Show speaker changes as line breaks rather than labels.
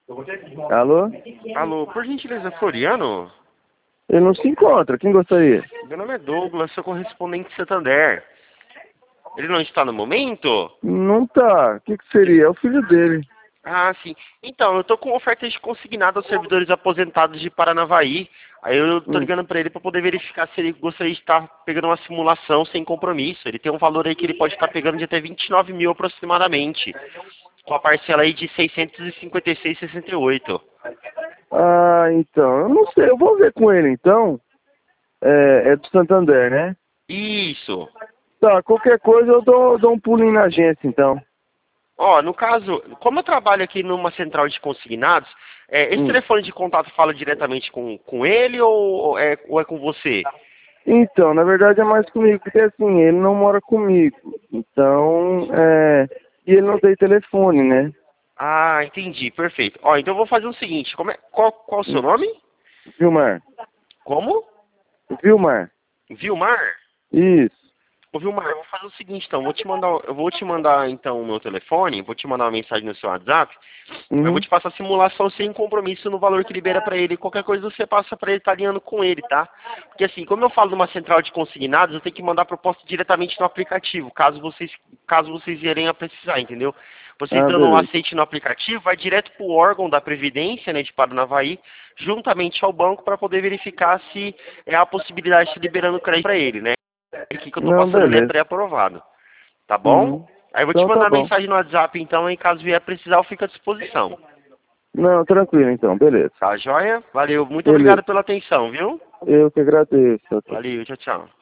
Alô?
Alô, por gentileza, Floriano?
Ele não se encontra, quem gostaria?
Meu nome é Douglas, sou correspondente de Santander. Ele não está no momento?
Não tá. O que seria? É o filho dele.
Ah, sim. Então, eu tô com ofertas de consignado aos servidores aposentados de Paranavaí. Aí eu tô
Hum.
ligando para ele para poder verificar se ele gostaria de estar pegando uma simulação sem compromisso. Ele tem um valor aí que ele pode estar pegando de até 29 mil aproximadamente, com a parcela aí de 656,68.
Ah, então. Eu não sei, eu vou ver com ele então. É do Santander, né?
Isso.
Tá, qualquer coisa eu dou um pulinho na agência então.
Ó, no caso, como eu trabalho aqui numa central de consignados, esse
Hum.
telefone de contato fala diretamente com ele ou é com você?
Então, na verdade é mais comigo, porque assim, ele não mora comigo. Então, e ele não tem telefone, né?
Ah, entendi, perfeito. Ó, então eu vou fazer o seguinte, qual o seu
Hum.
nome?
Vilmar.
Como?
Vilmar.
Vilmar?
Isso.
Ô Vilmar, eu vou fazer o seguinte então, eu vou te mandar então o meu telefone, vou te mandar uma mensagem no seu WhatsApp, eu vou
Uhum.
te passar a simulação sem compromisso no valor que libera pra ele, qualquer coisa você passa pra ele, tá alinhando com ele, tá? Porque assim, como eu falo numa central de consignados, eu tenho que mandar a proposta diretamente no aplicativo, caso vocês vierem a precisar, entendeu? Vocês
Ah,
dando um
beleza.
aceite no aplicativo, vai direto pro órgão da Previdência, né, de Paranavaí, juntamente ao banco para poder verificar se é a possibilidade de liberando crédito pra ele, né? Aqui que eu tô
Não,
passando, ele é
beleza.
pré-aprovado. Tá bom?
Uhum.
Aí eu vou te
Então tá
mandar
bom.
mensagem no WhatsApp, então, e caso vier precisar, eu fico à disposição.
Não, tranquilo então, beleza.
Tá joia? Valeu. Muito
Beleza.
obrigado pela atenção, viu?
Eu que agradeço.
Valeu. Tchau, tchau.